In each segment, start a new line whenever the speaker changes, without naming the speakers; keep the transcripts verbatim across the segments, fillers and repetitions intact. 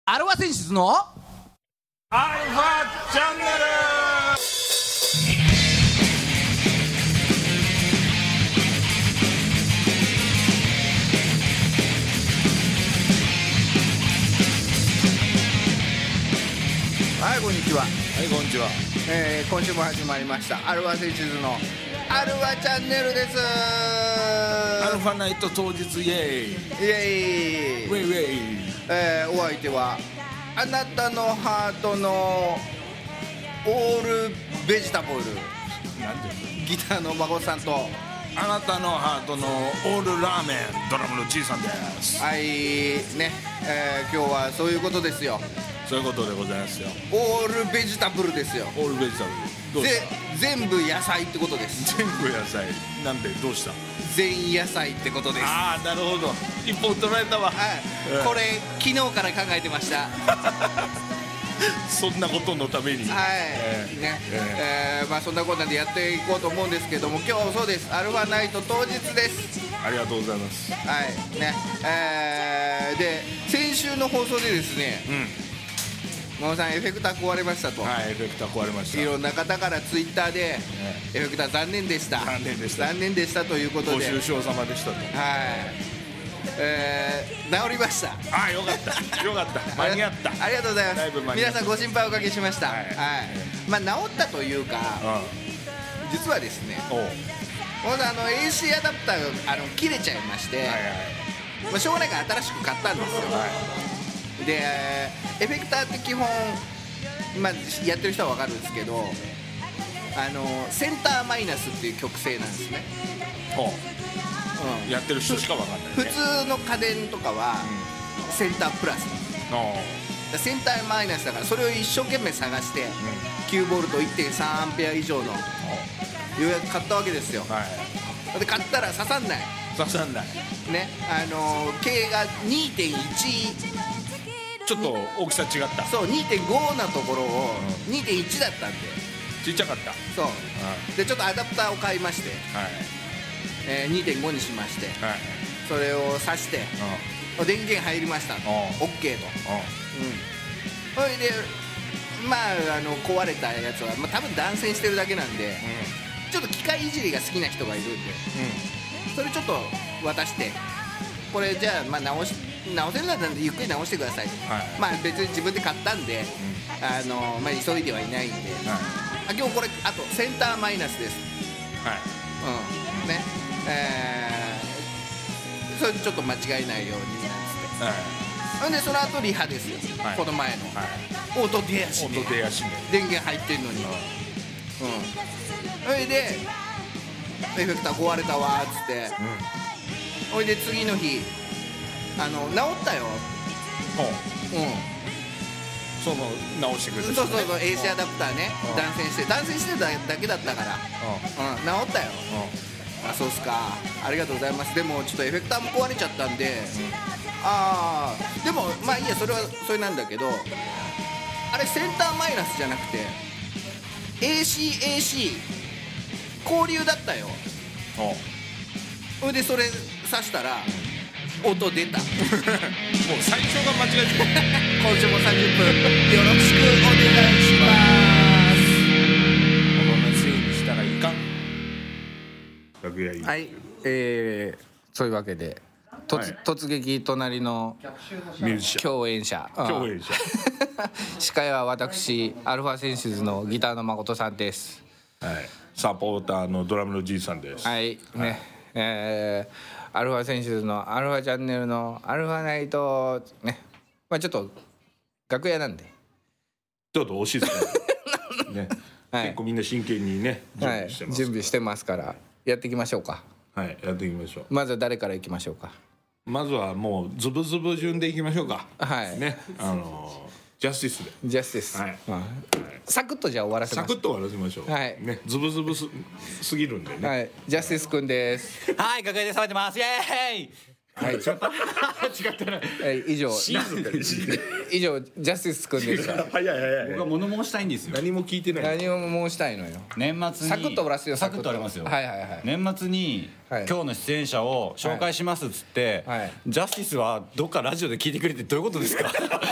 アルファセンシズの
アルファチャンネル。
はい、こんにちは。
はい、こんにちは。
えー、今週も始まりましたアルファセンシズのアルファチャンネルです。
アルファナイト当日イエーイ
イエーイ。
ウェイウェイ。
えー、お相手はあなたのハートのオールベジタブル
なんで
ギターの孫さんと、
あなたのハートのオールラーメンドラムのじいさんです。
はいね、えー、今日はそういうことですよ。
そういうことでございますよ。
オールベジタブルですよ。
オールベジタブルどうし
で
た。
全部野菜ってことです。
全部野菜なんでどうした。
全野菜ってことです。
ああ、なるほど、一本取られたわ。
はい、
うん、
これ昨日から考えてました
そんなことのために。
はい、
えー
ね、
え
えーまあ、そんなことでやっていこうと思うんですけども、今日そうです、アルファナイト当日です。
ありがとうございます。
はいね、えー、で先週の放送でですね、
うん、
真央さんエフェクター壊れましたと、
はい、エフェクター壊れました。
いろんな方からツイッターで、エフェクター残念でした
残念でした
残念でしたということ
ご
で、はい、
愁傷様でしたと。
えー、治りました。
ああ、よかったよかった間に合った。
ありがとうございま
だいぶ間に合った。
す。皆さんご心配おかけしました。
は
はいい、まあ治ったというか、
う
実はですね、
ん、おう、
ほんとあの エーシー アダプターがあの切れちゃいまして、
はいはい
まあ、しょうがないから新しく買ったんですよ。
はい
でエフェクターって基本、まあ、やってる人は分かるんですけど、あのセンターマイナスっていう曲線なんですね。
おう、
うん、
やってる人しかわかんないね。
普通の家電とかはセンタープラス、
おう、
だからセンターマイナスだから、それを一生懸命探してきゅうボルト いってんさんアンペア以上のようやく買ったわけですよ。
はい、
で買ったら刺さんない
刺さんない。
ね、あのー、径が にてんいち、
ちょっと大きさ違った。
そう にてんご なところを にてんいち だったんで、
ちっちゃかった。
そう
は
でちょっとアダプターを買いまして、
い
えー、にてんご にしまして、
はい。
それを挿して電源入りましたと、
おう
OK と、うん、それでまあ、あの壊れたやつは、まあ、多分断線してるだけなんで、ちょっと機械いじりが好きな人がいるんで、それちょっと渡して、これじゃあ、まあ、直し直せるならゆっくり直してくださいと、
はい、
まあ別に自分で買ったんで、うん、あのまあ、急いではいないんで、はい、あ今日これあとセンターマイナスです。
はい、
うんね、えー、それでちょっと間違えないようになんつって、はい、でその後リハですよ、はい、この前の、はい、音出やしね、
音出やしね、
電源入ってんのに、うん、それでエフェクター壊れたわーっつって、それで次の日あの治ったよ、
うん、その直してくれた、ね、
そうそうそう、 エーシー アダプターね、断線して断線してただけだったから、うん、治ったよ、あ、そうっすか、ありがとうございます。でもちょっとエフェクターも壊れちゃったんで、うん、ああでもまあいいや、それはそれなんだけど、あれセンターマイナスじゃなくて エーシーエーシー 交流だったよ。それでそれ刺したら音出たもう
最初が間違えてる
今週もさんじゅっぷんよろしくお願いします。
このね、整理したらいかん。楽屋いい。
はい、えー、そういうわけで突、はい、突撃隣の
ミュージシャン
共演者
共演者
司会は私アルファセンシズのギターの誠さんです。
はい、サポーターのドラムのじいさんです。
はいね、はい、えー、アルファセンシズのアルファチャンネルのアルファナイトね、まあちょっと楽屋なんで
ちょっと惜しいですね、はい、結構みんな真剣にね準備してます、はい、
準備してますからやっていきましょうか。
はい、やっていきましょう。
まずは誰からいきましょうか。
まずはもうズブズブ順でいきましょうか。
はい
ね、あのージャスティスで。
ジャスティス。はい。まあ、サクッとじゃあ終わらせま
しょう。サクッと終わらせましょう。はい。ね、ズブズブすすぎるんでね。
はい。ジャスティスくんです。
はい、楽屋で騒いでます。イエーイ。
はい。違
ったな。
はい、以上。以上ジャスティスくんでした。
早い早い。
僕は物申したいんですよ。
何も聞いてない。
何を申したいのよ。
年末に
サクッと終わらすよ。
サクッと終わりますよ。
はいはいはい。
年末に今日の出演者を紹介しますっつって、ジャスティスはどっかラジオで聞いてくれてどういうことですか。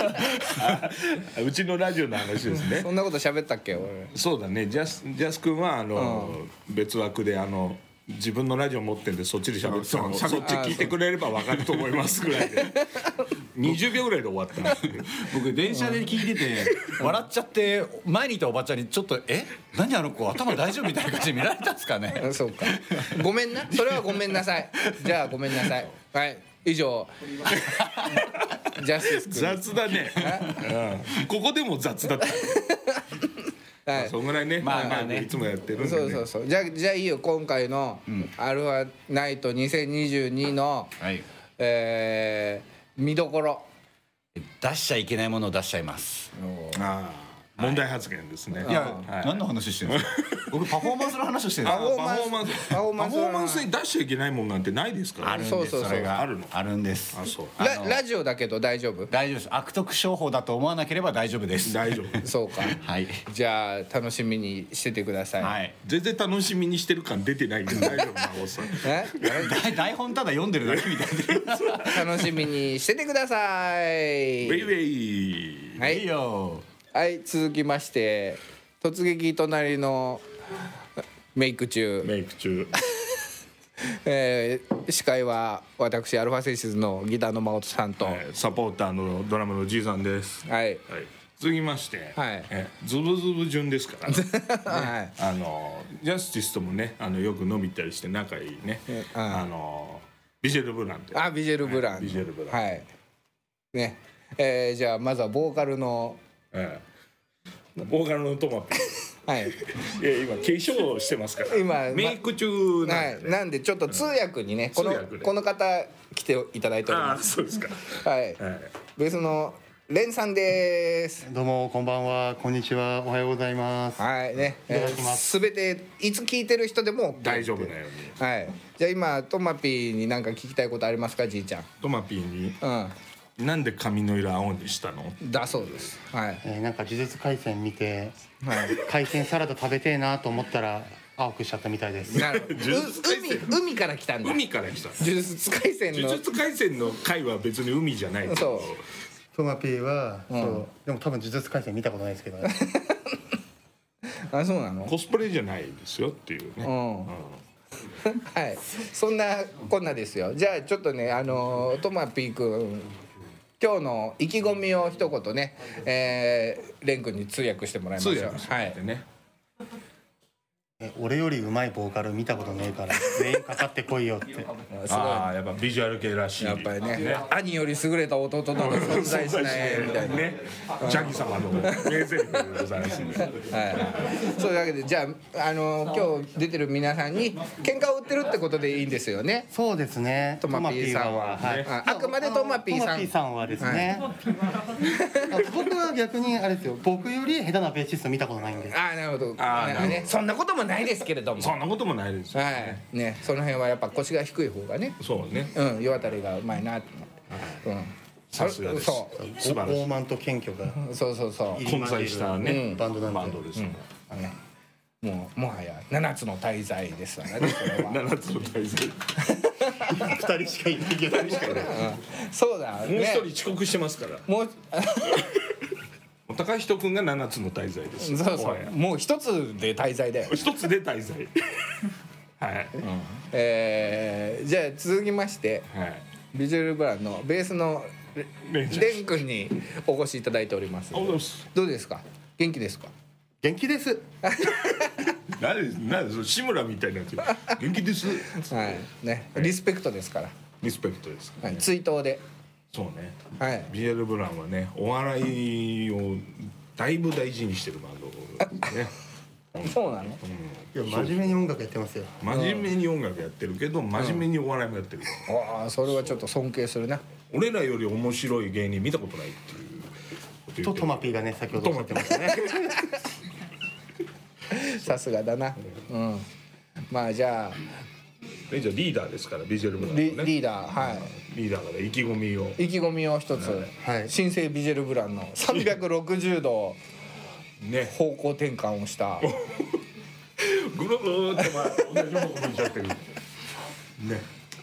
うちのラジオの話ですね。
そんなこと喋ったっけ俺。
そうだね。ジャスジャス君はあの、うん、別枠であの自分のラジオ持ってんでそっちで喋ってたの、そっち聞いてくれれば分かると思いますぐらいでにじゅうびょうぐらいで終わった。
僕電車で聞いてて笑っちゃって前にいたおばちゃんにちょっとえ何あの子頭大丈夫みたいな感じで見られたんですかね。
そうか、ごめんな、それはごめんなさい。じゃあごめんなさい。はい、以上ジャスティス君。
雑だね、うん、ここでも雑だったはい、そんぐらいね、まあまあね、いつもやってるんで、ね、
そうそうそう。じゃあじゃあいいよ、今回のアルファナイトにせんにじゅうにの、はい、えー、見どころ。
出しちゃいけないものを出しちゃいます。
ああ、問題発言ですね。
いや、はい、何の話してるんですか。僕パフォーマンスの話をしてるんです。
パフォーマンス、パフォーマンスに出しちゃいけないもんなんてないですから。
あるんです。そうそうそう、それがあるの。あるんです。
あ、そう。ラ, ラジオだけど大丈夫？
大丈夫です。悪徳商法だと思わなければ大丈夫です。
大丈夫。
そうか。
はい。
じゃあ楽しみにしててください。
はい。
全然楽しみにしてる感出てないんで大丈夫なおっさん。
え？
台本ただ読んでるだけみたい
な。楽しみにしててください。
ウェイウェイ。
はい。
いいよ。
はい、続きまして突撃隣のメイク中
メイク中
えー、司会は私アルファセンシズのギターの真音さんと、はい、
サポーターのドラムのじいさんです。
はい、はい、
続きまして、はい、えズブズブ順ですから、ねはい、あのジャスティスともねあのよく飲み行ったりして仲いいね、あのビジェル・ブランで、
あビジェル・ブラン、はい、
ビジェル・ブラン、
はいね、えー、じゃあまずはボーカルの、
ええ、ボーカルのトマピー
はい、
いや今化粧してますから今メイク中なんで、
はい、なんでちょっと通訳にね、うん、このこの方来ていただいております。
あ、そうですか。
はい、はい、ベースのレンさんです。
どうもこんばんは、こんにちは、おはようございます。
はいね、すべ、えー、ていつ聞いてる人でも
大丈夫なよう
に。はい。じゃあ今トマピーに何か聞きたいことありますか、じいちゃん。
トマピーに。
うん。
なんで髪の色青にしたの？
だそうです。はい。
えー、なんか呪術廻戦見て、はい、海鮮サラダ食べてえなと思ったら青くしちゃったみたいです。
なるほど。海海から来たんだ。
海から来た。
呪術廻戦の。
呪術廻戦の回は別に海じゃない。
そう。
トマピーは、うん、そうでも多分呪術廻戦見たことないですけど、ね。
あ、そうなの？
コスプレじゃないですよっていうね。うん。うん、
はい。そんなこんなですよ。じゃあちょっとね、あのトマピー君。今日の意気込みを一言ね、えー、レン君に通訳してもらいましょう。
通訳してもらってね。
はい、俺よりうまいボーカル見たことねえから全員かかってこいよって。
ああ、やっぱビジュアル系らしい。
やっぱり ね, ね兄より優れた弟など存在しないみたいな
ね。ジャギ様の名台詞でございますね。
はい。そういうわけで、じゃああの今日出てる皆さんに喧嘩を売ってるってことでいいんですよね。
そうですね。
トマピーさんは、はい、あくまでトマピーさん。
トマピーさんはですね。はい、僕は逆にあれですよ。僕より下手なベーシスト見たことないんで。
ああ、なるほど。ああ、ね、そんなこともないですけれども。
そんなこともないですよ、
ね。はい。ね、その辺はやっぱ腰が低い方がね。
そうね。
うん、世渡りがうまいなって。うん。
さすがです。
そう。
素晴らしい。傲慢と謙虚が。
そうそうそう。
混在したね、
バンドなんで。
バンドです。
もうもはや七つの大罪ですわね。
七つの大罪。
二人しかいないけど。二人しかいない。
そうだ。
もう一人遅刻してますから。もう。高人君が七つの大罪です。
そうそう。もう一つで大罪だよ。
一つで大罪。はい。
うん、えー、じゃあ続きまして、はい、ビジュアルブランのベースのレン君にお越しいただいております。どうですか？元気ですか？
元気です。
何です何です志村みたいなやつ。元気です。
はいね、リスペクトですから。
リスペクトです、
はい。追悼で。
そうね。
はい。
ビジュアルブランはね、お笑いをだいぶ大事にしてるバンドね。
そうなの？
うん、いや真面目に音楽やってますよ。
真面目に音楽やってるけど、真面目にお笑いもやってるよ。
うん、ああ、それはちょっと尊敬するな。
俺らより面白い芸人見たことないっていう。
とトマピーがね、先ほどおっしゃってましたね。
さすがだな。うん。まあじゃあ。
えじゃあリーダーですからビジュアルブラン
のね。リーダー、はい。
リーダーから意気込みを。
意気込みを一つ。はい。新生ビジュアルブランのさんびゃくろくじゅうどね方向転換をした。
ぐるぐるってまあ同じ方向向いちゃってる。ね。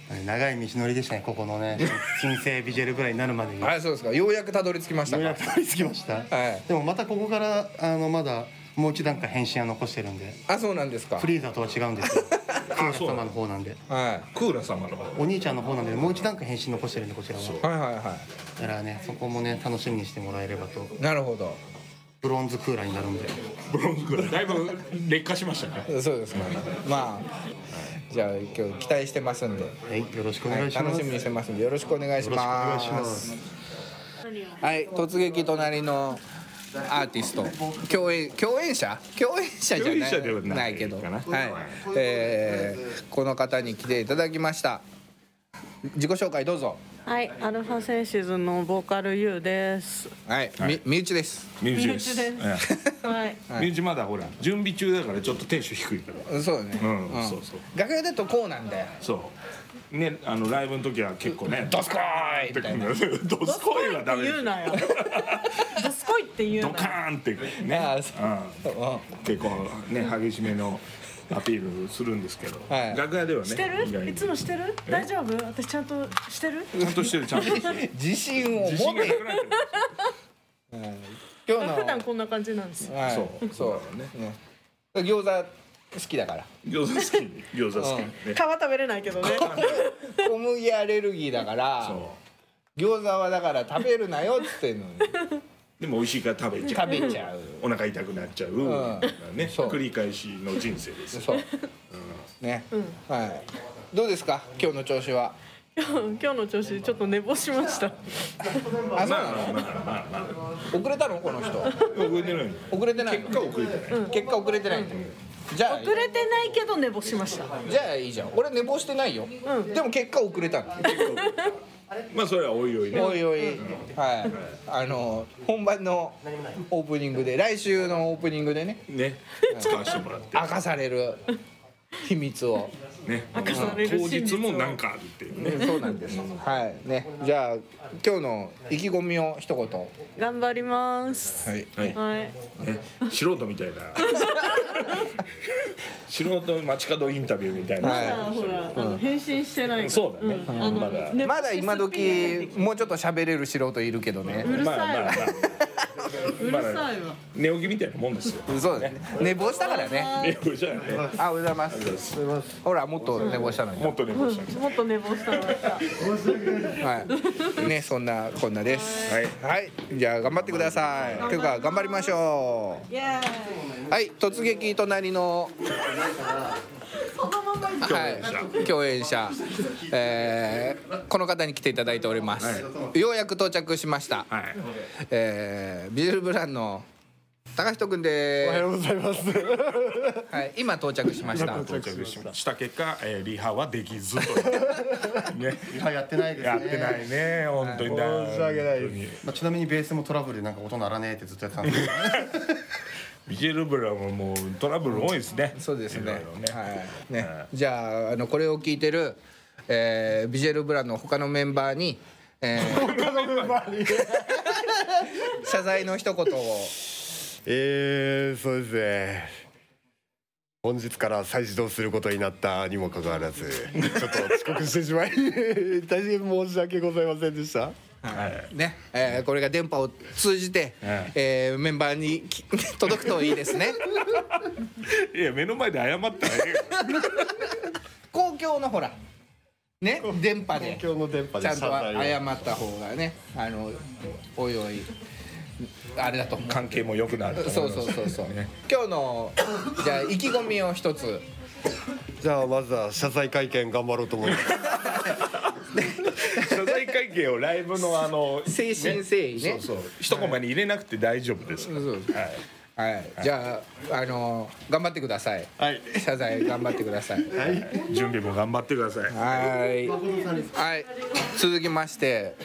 長い道のりでしたね、ここのね新生ビジュアルブラになるまでに。
あ、そうですか。ようやくたどり着きましたか。
ようやくたどり着きました、
はい、
でもまたここからあのまだもう一段階変身は残してるんで。
あ、そうなんですか。
フリーザとは違うんですよクーラ様の方なんで。
は
クーラ様の方
お兄ちゃんの方なんでもう一段階変身残してるんで、こちらは。
いはいはいは
だからね、そこもね楽しみにしてもらえればと。
い。なるほど。
ブロンズクーラーになるんで。
ブロンズクーラーだいぶ劣化しましたね。
そうですね。まあじゃあ今日期待してますんで、
はい、よろしくお願いします、
はい、楽しみにしてますんでよろしくお願いします。
よろしくお願いします。
はい、突撃隣のアーティスト、共演共演者共演者じゃない、
共演者ではない
ないけど、はい
かな、
えーこの方に来ていただきました。自己紹介どうぞ。
はい、アルファセンシズのボーカル ユウです。
はい、み身内です。
身内です。
身内です
え
はい。
え身内まだほら準備中だからちょっとテンション低いから。
そうだね。
うんそうそう
楽屋だとこうなんだよ。
そうね、あのライブの時は結構ね
ドスコーイみたいな。
ドスコイはダメです
言うなよ。ドスコイって言う
ド
なよ。
カーンってね、
あーそう
うん、結構ね激しめのアピールするんですけど、
はい
楽屋ではね
してる？
意外に
いつもしてる？大丈夫？私ちゃんとしてる？
ちゃんとしてるちゃんとしてる
自信を持って
自信がなくなってる。
今日の
普段こんな感じなんですよ。
はい
そう
そう
ね
ね。餃子好きだから。
餃子好き餃子好きね
皮食べれないけどね。
小麦アレルギーだから
そ
餃子はだから食べるなよっつってんのに
うでも美味しいから食べちゃう
食べちゃう。
お腹痛くなっちゃう、
ん
ね
そう
繰り返しの人生ですよ。
そう。ね。はい。どうですか今日の調子は。
今日今日の調子ちょっと寝坊しました。
あ、そうなの。
まあまあまあまあ
遅れたのこの人。
遅れてない
遅れてないの。
結果遅れてない、
結果遅れてないんだよ。じゃあ
遅れてないけど寝坊しました。
じゃあいいじゃん。俺寝坊してないよ。でも結果遅れたの。
まあそれはおいおいね。
おいおい。はい。あの本番のオープニングで来週のオープニングでね
ね使わせてもらって
明かされる秘密を。
ね
明かされる
当
真実を
日もなんかあるっていうね。
うんそうなんです。はいね。じゃあ今日の意気込みを一言。は
頑張ります。
い。
はい
はい。
ね、素人みたいな素人街角インタビューみたいな、
はい
あほら、あの返信してないから。
そうだね、
んあの
まだ
ね
まだ今時もうちょっと喋れる素人いるけどね。
うる
まあまあまあ
さいわ。うるさいわ。
寝起きみたいなもんですよ
そうだね。寝坊したからね。
寝起きじゃないね
あ、おはようございます。ほらもっと寝坊したのに。
もっと寝坊した
もっと寝坊したのした。
はい。ね、そんなこんなです。
はい
はい。じゃあ頑張ってください。というか頑張りましょ
イエーイ。
う。はい。突撃隣のはい共演者、えーこの方に来ていただいております。ようやく到着しました。
はい
えービジュールブランの高人くんです。
おはようございます。
はい。今到着しました。
到着しました結果、えーリハはできずというね
リハやってないですね。
やってないね本当にだ
申し訳ないです
本当に
まあ、ちなみにベースもトラブルでなんか音鳴らねえってずっとやってたんですけど
ビジェルブラももうトラブル多いですね
そうですね。
いろいろね
はい。ね。じゃああのこれを聞いてる、えービジュールブランの他のメンバーに、えー謝罪の一言を。
えー、そうですね。本日から再始動することになったにもかかわらず、ちょっと遅刻してしまい大変申し訳ございませんでした。
はい
ね、えーこれが電波を通じて、
はい
えーメンバーにき届くといいですね。
いや目の前で謝ったらええよ
公共のほらね電波で
今日の電波で
ちゃんと
謝罪を
謝った方がね、あのおいおいあれだと思う。
関係も良くなると
そう
思います
そうそうそう。今日のじゃあ意気込みを一つ。
じゃあまずは謝罪会見頑張ろうと思います。
謝罪会見をライブのあの
誠心誠意ね
そうそう一コマに入れなくて大丈夫です、
そうそう
はい
はい、じゃああの頑張ってください。
はい
謝罪頑張ってください。
準備も頑張ってください
はい。はい。続きまして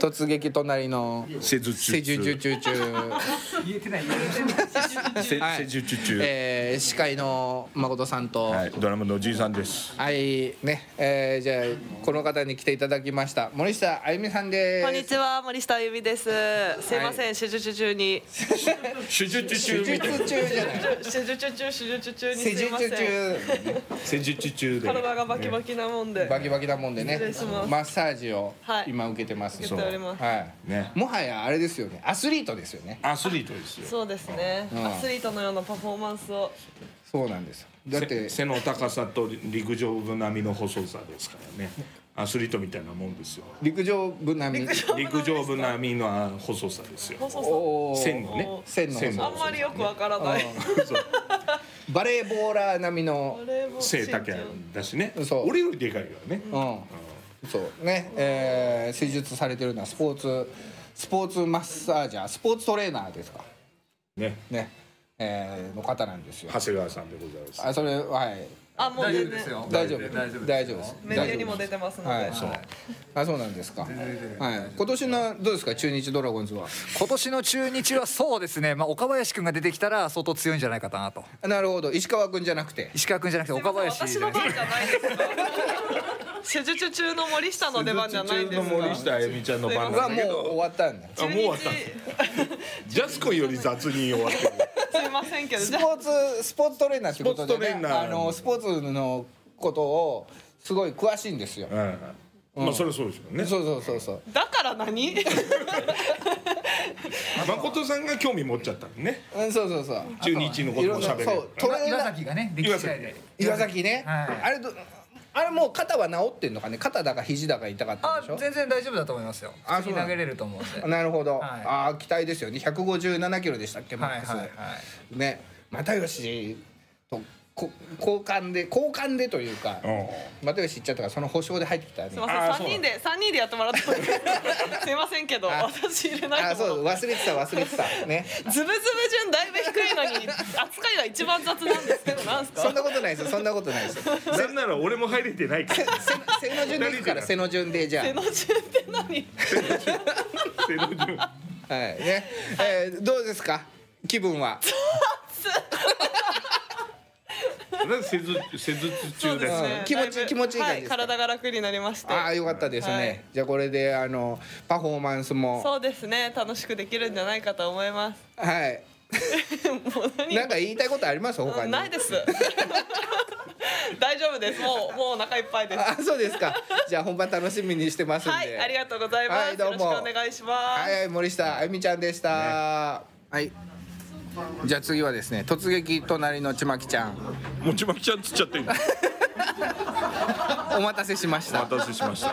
突撃隣の
施術中
施術中中
言えてない言えてない
せ
はい
施術中、
えー、司会の誠さんと
はい、ドラムのおじいさんです。
はいね、えー、じゃあこの方に来ていただきました森下あゆみさんです。
こんにちは、森下あゆみです。すいません、手術中に。
手術
手
中みたいな。
術中じゃない
手術中、手術中にす
施
いません。
術中
施術中で。
体がバキバキなもんで。
バキバキなもんでね
失礼します
マッサージを
はい
今受けてます。
受けております
はい
ね。
もはやあれですよねアスリートですよね。
アスリートですよ。
そうですね、
うん
アスリートのようなパフォーマンスを。
そうなんですよ。だって
せ背の高さと陸上部並みの細さですからね。アスリートみたいなもんですよ。
陸上部並み
陸上部並みの細さですよ。
細さ
おー
線のね。
線の
線
あんまりよくわからない。
そう
バレーボーラー並みの
背丈だしね。
そう
俺よりでかいからね。
うんそうね、えー、施術されてるのはスポーツスポーツマッサージャースポーツトレーナーですか
ね。
ね、えー、の方なんですよ。
長谷川さんでございます。
あそれはい
あ、もう
大丈
全然
夫ですよ
大丈夫
大丈夫
大丈夫です。
メニューにも出てますので。
はい、そうあそうなんですか。はい今年のどうですか中日ドラゴンズは。
今年の中日はそうですね、まあ、岡林君が出てきたら相当強いんじゃないかなと。
なるほど石川君じゃなくて。
石川君じゃなくて岡林
私
じゃないです
の番じゃないですか。手術中の森下の出番じゃないんですか。
施術中の森下あゆみちゃんの番
はもう
なんだけど。
終わったんだ。
あもう終わったんですジャスコより雑に終わってる。
すいませんけど、
ス
じゃ
ポーツスポーツトレーナーってことで
スポーツトレー
ね
ナー
あのスポーツのことをすごい詳しいんですよ。
うんまあそれはそうですよね。
そうそうそうそう。
だから何？
誠さんが興味持っちゃったのね。
うんそうそうそう。
中日のことも喋れる
そうトレー
岩
ナー
崎がね力士試合で
岩崎ね。
はい
あれどあれもう肩は治ってんのかね。肩だか肘だか痛かったん
あ
でしょ。
全然大丈夫だと思いますよ。
あ
普通に投げれると思うんで。
なるほど。
はい
ああ期待ですよね。ひゃくごじゅうななキロでしたっけマックス。
はいはいはい
ね又吉とこ交換で交換でというか
うん
又吉行っちゃったからその保証で入ってきたね
すい。ません、
あー
三人で三人でやってもらったんです。すいませんけど、
あ
私入れない
あ
と思う。
そう忘れてた忘れてたね。
ズブズブ順だいぶ低いのに扱いは一番雑なんですけど、なんですか？
そんなことないですよそんなことないですよ。
なんなら俺も入れてないから。
背の順でいくから背の順でじゃあ。
背の順って何？
背の順
はいね、えー、どうですか気分は。
施術施術中ですね。
うん気持ち
だぶ
気持ちいい感じですか
はい、体が楽になりまして。
ああよかったですね、
はい
じゃあこれであのパフォーマンスも
そうですね、楽しくできるんじゃないかと思います。
はい
もう何？
なんか言いたいことあります他に。
ないです。大丈夫です。もうもうお腹いっぱいです。
あそうですかじゃあ本番楽しみにしてますんで。
はい、ありがとうございます。
はいどうも
よろしくお願いします。
はいはい森下あゆみちゃんでした、はいじゃあ次はですね突撃隣のちまきちゃん
もちまきちゃんつっちゃってる。
お待たせしました
お待たせしました。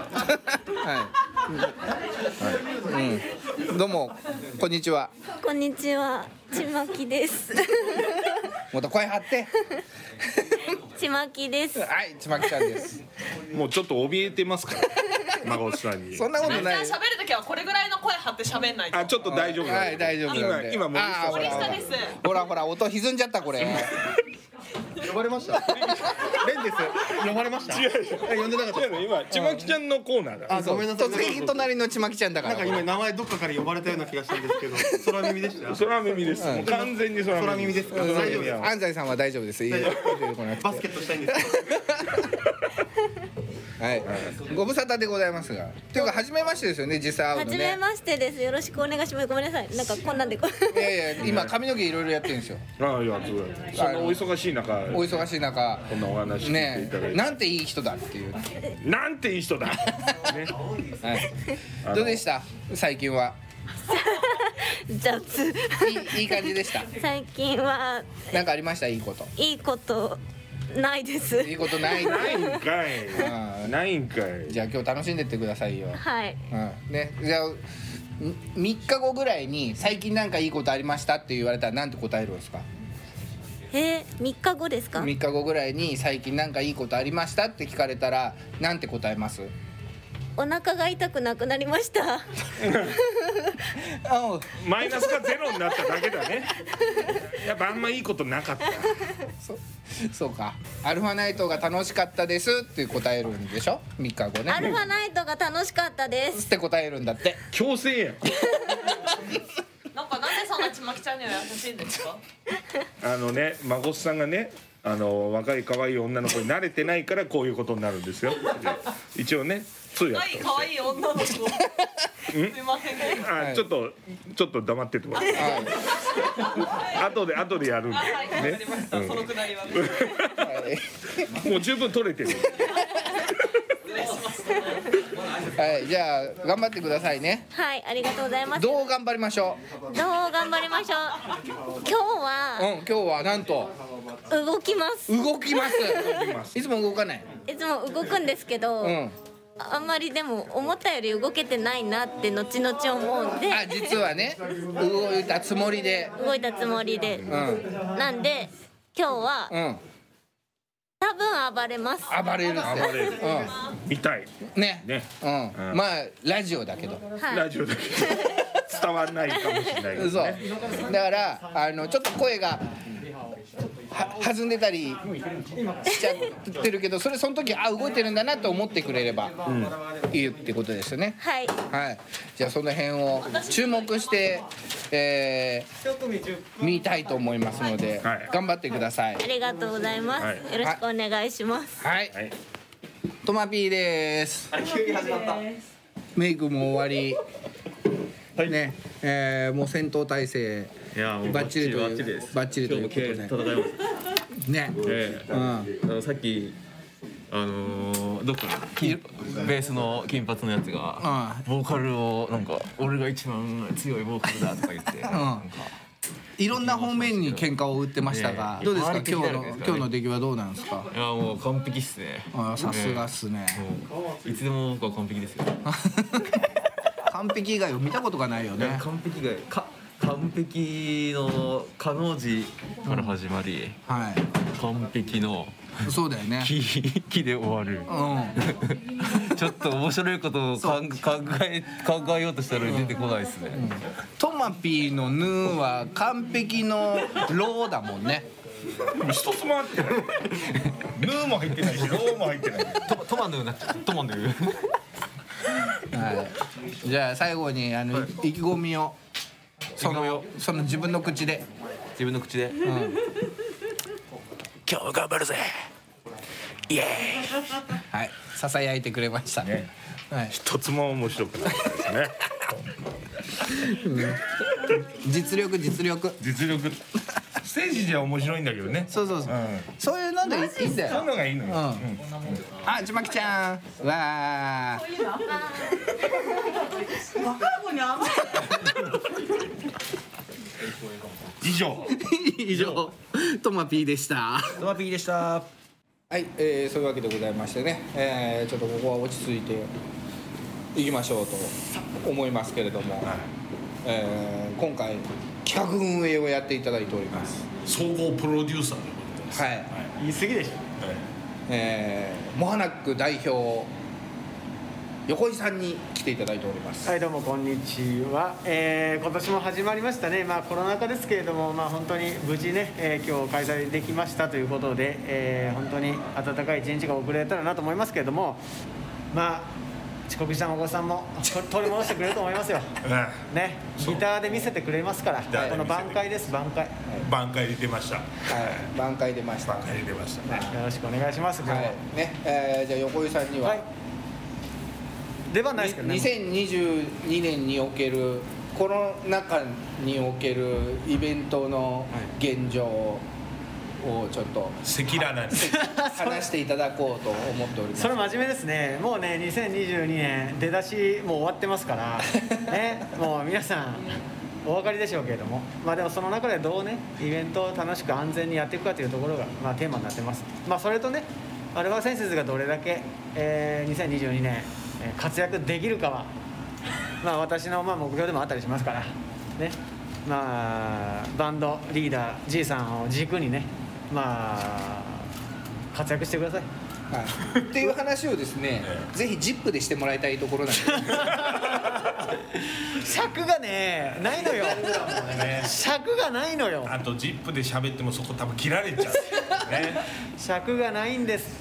はい、うん、どうもこんにちは。
こんにちは、ちまきです。
もっと声張って
ちまきです。
はいちまきちゃんです
もうちょっと怯えてますから。孫さんに。
そんなことない。
じゃあ喋るときはこれぐらいの声張って喋んないと。
あちょっと大丈夫だ。
はい大丈夫なんで
今今森
あー
下
森下です。
ほらほら音歪んじゃったこれ
呼ばれました。レンです。呼ばれました。
違う違う
え呼んでなかった
違うの今ちまきちゃんのコーナーだ。
あ、ごめんなさい。
突撃隣のちまきちゃんだか
なん
ら
か今名前どっかから呼ばれたような気がしたんですけど、空耳でした。
空耳です。もう完全に空耳。
空耳ですか。大丈夫です。
安西さんは大丈夫です。いい出てこなくて
バスケットしたいんです。
はい、ご無沙汰でございますが。というか初めましてですよね、実際会う
はじめ
のね。
ましてです。よろしくお願いします。ごめんなさい。なんかこんなんでこ
いやいや、今髪の毛いろいろやってるんですよ。
ああいやそうだ。そのお忙しい中
お忙しい中。
こんなお話聞いてい
ね
ただいて。
なんていい人だっていう。
なんていい人だ。ね。
はい。どうでした？最近は。
雑。
いいいい感じでした。
最近は
なんかありましたいいこと。
いいことないです。
いいことない。
ないんかい。
うん
ないんかい。
じゃあ今日楽しんでってくださいよ。
はい。
うん。ね、じゃあみっかごぐらいに最近なんかいいことありましたって言われたらなんて答えるんですか？
えー、みっかごですか？
みっかごぐらいに最近なんかいいことありましたって聞かれたらなんて答えます？
お腹が痛くなくなりました。
マイナスがゼロになっただけだね。やっぱあんまいいことなかった。
そ, そうか。アルファナイトが楽しかったですって答えるんでしょ。みっかごね。
アルファナイトが楽しかったです
って答えるんだって。
強制やん。
なんかなんでそんなちまきちゃんには優しいんですか。
あのね、孫さんがね、あの若い可愛い女の子に慣れてないからこういうことになるんですよ。一応ね、通訳として。
可愛い女の子。すいませんね。
あ、ちょっとちょっと黙っててもらって。後で後でやるんで。
はい、わか
ね
りました。そのくだりは。
もう十分取れてる。
はい、じゃあ頑張ってくださいね。
はい、ありがとうございます。
どう頑張りましょ
どう頑張りましょう。今日
う。
は
うん、今日はなんと
動きます
動きます。いつも動かない。
いつも動くんですけど、
うん。
あんまりでも思ったより動けてないなって後々思うんで、
あ、実はね、動いたつもりで。
動いたつもりで、
うん。
なんで今日は
うん。
多分暴れます。
暴れるって。
暴れる。見たい。
うん。ね。
ね。
うん。
うん
まあラジオだけど。
はい、
ラジオだけ伝わらないかもしれないけど
そう
ね。
だからあのちょっと声がは弾んでたりしちゃってるけど、それその時あ動いてるんだなと思ってくれればいいってことですよね。
はい、
はい。じゃあその辺を注目して、えー、見たいと思いますので、
はい
頑張ってください。
ありがとうございます。
はい
よろしくお願いします。
はい。
はい。
トマピーです。
急に始まった
メイクも終わり。ね、えー、もう戦闘態勢
いやもう
バッチリと
バッ
いう
チリです。
バッチリということで
今日も戦います。
ね。
ええ
うん。
あのさっきあのー、どっかの金ベースの金髪のやつがボーカルをなんか俺が一番強いボーカルだとか言って、なんか
いろんな方面に喧嘩を売ってましたが、どうですか今日の今日の出来はどうなんですか。
いやもう完璧っすね。
あ、さすがっすね。
もういつでも僕は完璧ですよ。
完璧以外を見たことがないよね。
完璧がか完璧のかの字から始まり、
は
完璧の
い。そうだよね。
木木で終わる。
うん。
ちょっと面白いことをかん考え考えようとしたら出てこないですね。
トマピーのヌーは完璧のローだもんね。
一つも入ってない。ヌーも入ってないし、ローも入ってない。
トマトマンのようなトマンのよう。
はい。じゃあ最後にあの意気込みをそのその自分の口で。
自分の口で。
うん。
今日頑張るぜ。イエーイ。
はい。ささやいてくれましたね。はい。
一つも面白くなかったですね。
実力実力。
実力。ステージじゃ面白いんだけどね。
そうそうそう。
うん
そういうのでいいんだよ。
そういうのがいいのよ。
うん。あ、ちまきちゃん。わー。
以上。
以上トマピーでした。
トマピーでした。
はい、えー、そういうわけでございましてね、えー、ちょっとここは落ち着いていきましょうと思いますけれども、えー、今回企画運営をやっていただいております。
総合プロデューサーでございます。
はい、
言い過ぎでしょ。
えー、モハナック代表横井さんに来ていただいております。
はい、どうもこんにちは、えー、今年も始まりましたね。まあコロナ禍ですけれども、まあ本当に無事ね、えー、今日開催できましたということで、えー、本当に温かい一日が送れたらなと思いますけれども、まあ遅刻したお子さんも取り戻してくれると思いますよ。ね、ギターで見せてくれますから、
ー
この挽回です、挽回。
挽回で出ました。
はい、挽回出ました。
挽回で出ました。
ね、よろしくお願いします。今日
はい、ね、えー、じゃあ横井さんには、
はい、出番ないですけどね。
にせんにじゅうにねんにおけるコロナ禍におけるイベントの現状をちょっと
赤裸々に
話していただこうと思っております。
それ真面目ですね。もうね、にせんにじゅうにねん出だしもう終わってますからね、もう皆さんお分かりでしょうけれども、まあでもその中でどうねイベントを楽しく安全にやっていくかというところが、まあ、テーマになってます。まあそれとね、アルファセンセスがどれだけ、えー、にせんにじゅうにねん活躍できるかは、まあ私のまあ目標でもあったりしますからね。まあバンドリーダー G さんを軸にね、まあ活躍してください。
はい、っていう話をですね、ぜひジップでしてもらいたいところなんです
尺がねないのよ尺がないのよ。
あとジップで喋ってもそこ多分切られちゃう、ね、
尺がないんですって。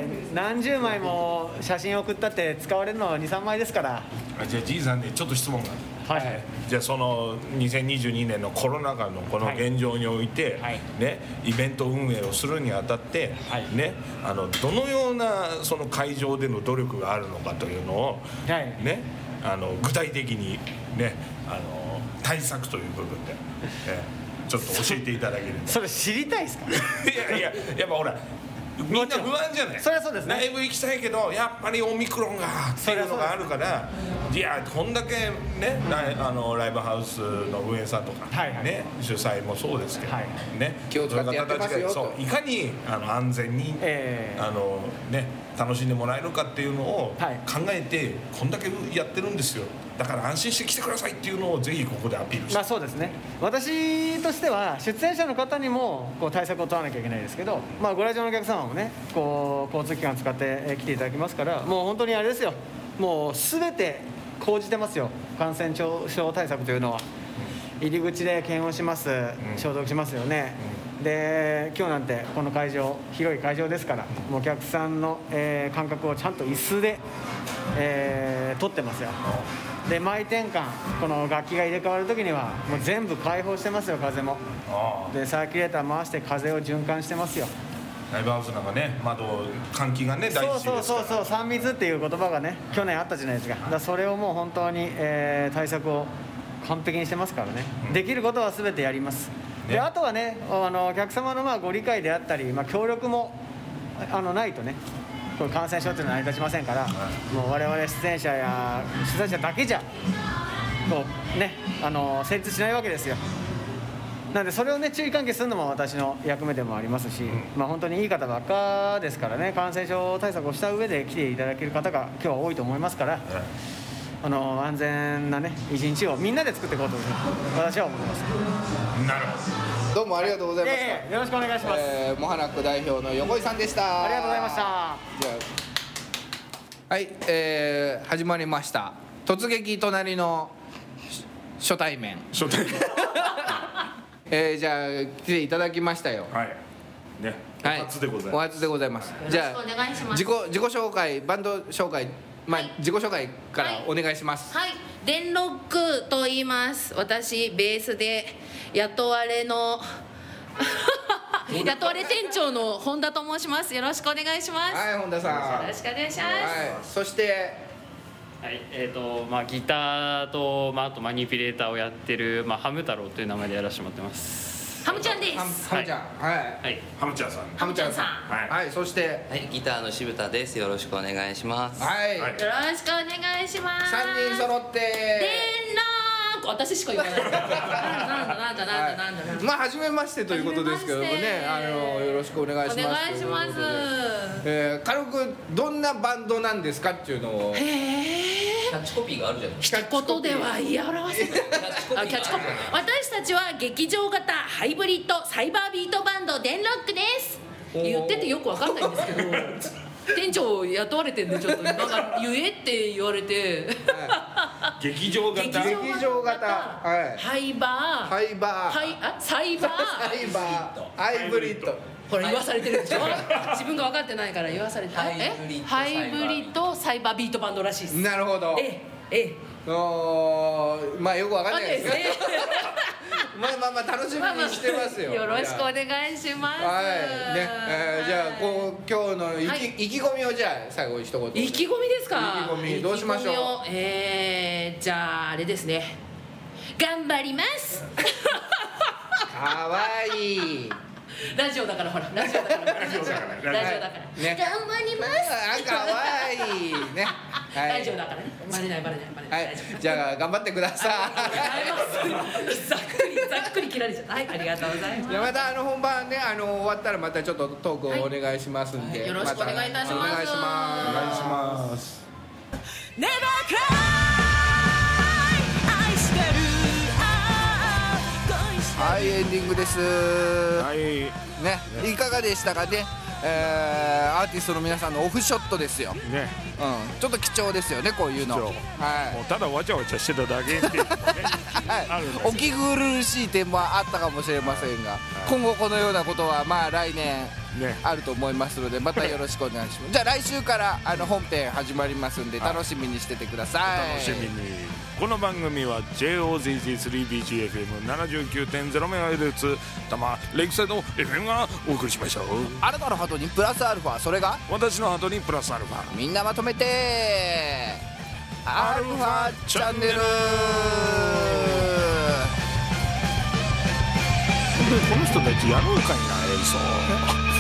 何十枚も写真送ったって使われるのは にさんまいですから。
あじゃあじいさんねちょっと質問がある。
はい、
じゃあそのにせんにじゅうにねんのコロナ禍のこの現状において、
はい
ね、イベント運営をするにあたって、
はい
ね、あのどのようなその会場での努力があるのかというのを、
はい
ね、あの具体的に、ね、あの対策という部分で、ね、ちょっと教えていただける
それ知りたいですか？
いやいややっぱほらみんな不安じゃない。
そりゃそうですね。
ライブ行きたいけどやっぱりオミクロンがっていうのがあるからいやこんだけねライあのライブハウスの運営さんとか、
はいはい、
ね、主催もそうですけど、はい、ね、
気を使ってやってますよと
そういかにあの安全に、えーあのね、楽しんでもらえるかっていうのを考えて、こんだけやってるんですよ。だから安心して来てくださいっていうのをぜひここでアピールして、
まあ、そうですね。私としては出演者の方にもこう対策を取らなきゃいけないですけど、まあ、ご来場のお客様もねこう交通機関使って来ていただきますから、もう本当にあれですよ、もう全て講じてますよ、感染症対策というのは。入り口で検温します、消毒しますよね、で今日なんてこの会場広い会場ですから、もうお客さんの、えー、間隔をちゃんと椅子で、えー、取ってますよ。で毎転換この楽器が入れ替わる時にはもう全部開放してますよ、風も。でサーキュレーター回して風を循環してますよ。
ライブハウスなんかね、窓換気がね大事ですから。
そうそうそうそう、さん密っていう言葉がね去年あったじゃないですか。だからそれをもう本当に、えー、対策を完璧にしてますからね、うん、できることは全てやります、ね、であとはねあのお客様のまあご理解であったり、まあ、協力もあのないとねこれ感染症っていうのは成り立ちませんから、うん、もう我々出演者や主催者だけじゃこうねあの成立しないわけですよ。なのでそれをね注意喚起するのも私の役目でもありますし、うん、まあ本当にいい方ばっかですからね、感染症対策をした上で来ていただける方が今日は多いと思いますから、うん、あの安全なね一日をみんなで作っていこうと私は思ってます。
なるほ
ど。どうもありがとうございました。
えー、よろしくお願いします。
えー、モハナック代表の横井さんでした。
ありがとうございました。じゃ
あはい、えー、始まりました突撃隣の初対面
初対面
えー、じゃあ来ていただきましたよ。
はいね、お初でございます。
お初でございます。じゃあ自己自己紹介、バンド紹介、まあ、はい、自己紹介からお願いします。
はい、デンロックと言います。私ベースで雇われの雇われ店長の本田と申します。よろしくお願いします。
はい、本田さん。
よろしくお願いします。はい、
そして
はいえーとまあ、ギターと、まあ、あとマニピュレーターをやってる、まあ、ハム太郎という名前でやらせてもらってます。
ハムちゃんです。
ハムちゃん、はい、
はい、
ハムちゃんさん、
ハムちゃんさん、はい、はい、そして、
はい、ギターの渋田です。よろしくお願いします。
はい、
よろしくお願いします。
三人揃って。
デンローク、私しか言わない。なんだなんだなんだなんだなんだ。
まあ初めましてということですけどもね、あのよろしくお願いします。
お願いします。
えー、軽くどんなバンドなんですかっていうのを。
へえ。
キャッチコピーがあるじゃないです
か。一言では言い表せない。あ、キャッチコピー。私たちは劇場型ハイブリッドサイバービートバンドデンロックです。言っててよくわかんないんですけど。店長雇われてんでちょっとなんか言えって言われて、
はい、
劇場型
劇場型、はい、
ハイバー
ハイバー
ハイあサイバー
サイバーハイブリッド、
これ言わされてるでしょ。自分が分かってないから言わされて、
ハイブリッド
ハイブリッドサイバービートバンドらしいです。
なるほど。
えええ
おまあよくわかんないですけど、まあまあまあ楽しみにしてますよ。
よろしくお願いします。
はいね、えー、じゃあこう今日の意気、はい、意気込みをじゃあ最後一言。
意気込みですか。
意気込みどうしましょう。
えー、じゃああれですね、頑張ります。
かわいい。
ラジオだからほら、ラジオだからラジオだからラジオだからね、頑張ります。
かわいいね。
ラジオだからね、バレないバレないバレない。
はい、じゃあ頑張ってくださ
い。ざっくりざっくり切られちゃった。はい、ありがとうございます。
じゃあまたあの本番ね、あの終わったらまたちょっとトークをお願いしますんで、
よろしくお願いいたします。
お願いします。
お願いします。
Never cry 愛してる。
はい、エンディングです。
はい。
ね、いかがでしたかね。 えー、アーティストの皆さんのオフショットですよ
ね、
うん、ちょっと貴重ですよねこういうの、はい、
もうただわちゃわちゃしてただけっていうのもね、
はい、お聞き苦しい点もあったかもしれませんが、はい、今後このようなことはまあ来年あると思いますので、またよろしくお願いしますじゃあ来週からあの本編始まりますんで楽しみにしててください、
楽しみに。この番組は ジェイオーゼットスリービージーエフエムななじゅうきゅうてんゼロ メガヘルツ 多摩レイクサイド エフエム がお送りしました。
あなたのハートにプラスアルファ、それが
私のハートにプラスアルファ、
みんなまとめてアルファチャンネル。
この人たちやろうかいな演奏